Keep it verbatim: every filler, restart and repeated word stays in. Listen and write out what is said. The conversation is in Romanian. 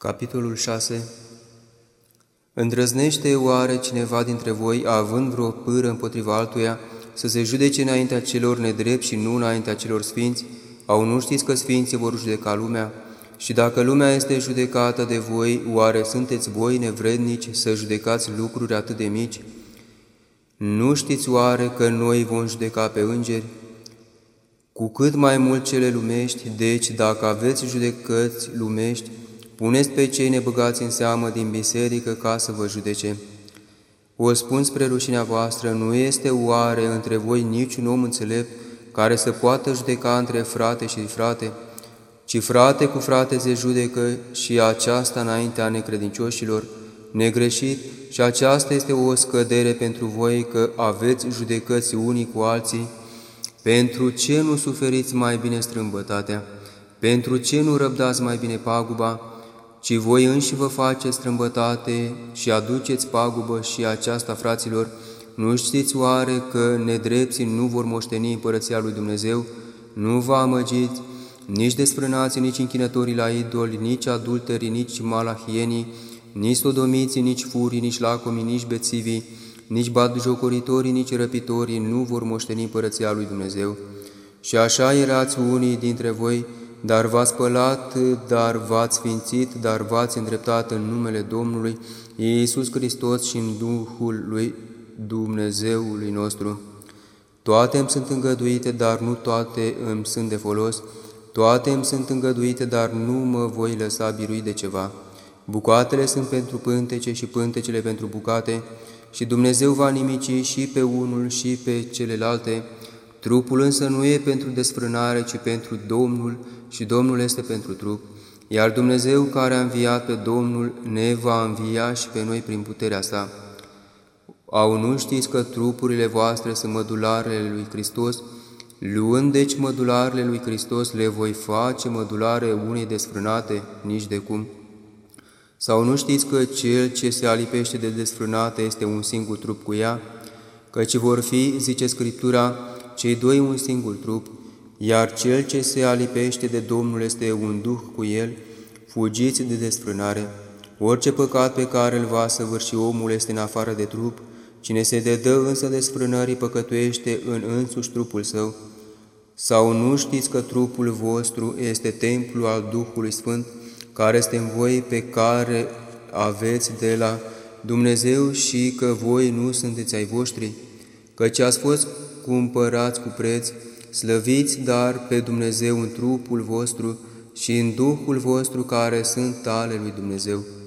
Capitolul șase. Îndrăznește oare cineva dintre voi, având vreo pâră împotriva altuia, să se judece înaintea celor nedrepți și nu înaintea celor sfinți? Au nu știți că sfinții vor judeca lumea? Și dacă lumea este judecată de voi, oare sunteți voi nevrednici să judecați lucruri atât de mici? Nu știți oare că noi vom judeca pe îngeri? Cu cât mai mult cele lumești, deci dacă aveți judecăți lumești, puneți pe cei nebăgați în seamă din biserică ca să vă judece. O spun spre rușinea voastră, nu este oare între voi niciun om înțelept care să poată judeca între frate și frate, ci frate cu frate se judecă și aceasta înaintea necredincioșilor, negreșit, și aceasta este o scădere pentru voi că aveți judecăți unii cu alții. Pentru ce nu suferiți mai bine strâmbătatea? Pentru ce nu răbdați mai bine paguba? Ci voi înși vă faceți strâmbătate și aduceți pagubă și aceasta, fraților. Nu știți oare că nedrepții nu vor moșteni împărăția lui Dumnezeu? Nu vă amăgiți, nici desfrânații, nici închinătorii la idoli, nici adulterii, nici malahienii, nici sodomiții, nici furii, nici lacomii, nici bețivii, nici batjocoritorii, nici răpitorii nu vor moșteni împărăția lui Dumnezeu. Și așa erați unii dintre voi, dar v-ați spălat, dar v-ați sfințit, dar v-ați îndreptat în numele Domnului Iisus Hristos și în Duhul lui Dumnezeului nostru. Toate îmi sunt îngăduite, dar nu toate îmi sunt de folos. Toate îmi sunt îngăduite, dar nu mă voi lăsa birui de ceva. Bucatele sunt pentru pântece și pântecele pentru bucate, și Dumnezeu va nimici și pe unul și pe celelalte. Trupul însă nu e pentru desfrânare, ci pentru Domnul, și Domnul este pentru trup. Iar Dumnezeu, care a înviat pe Domnul, ne va învia și pe noi prin puterea sa. Au nu știți că trupurile voastre sunt mădularele lui Hristos? Luând deci mădularele lui Hristos, le voi face mădulare unei desfrânate, nici de cum. Sau nu știți că cel ce se alipește de desfrânată este un singur trup cu ea? Căci vor fi, zice Scriptura, cei doi un singur trup, iar cel ce se alipește de Domnul este un duh cu el. Fugiți de desfrânare. Orice păcat pe care îl va săvârși omul este în afară de trup, cine se dedă însă desfrânării păcătuiește în însuși trupul său. Sau nu știți că trupul vostru este templul al Duhului Sfânt, care este în voi, pe care aveți de la Dumnezeu, și că voi nu sunteți ai voștri? Căci ați fost cumpărați cu preț. Slăviți dar pe Dumnezeu în trupul vostru și în Duhul vostru, care sunt ale lui Dumnezeu.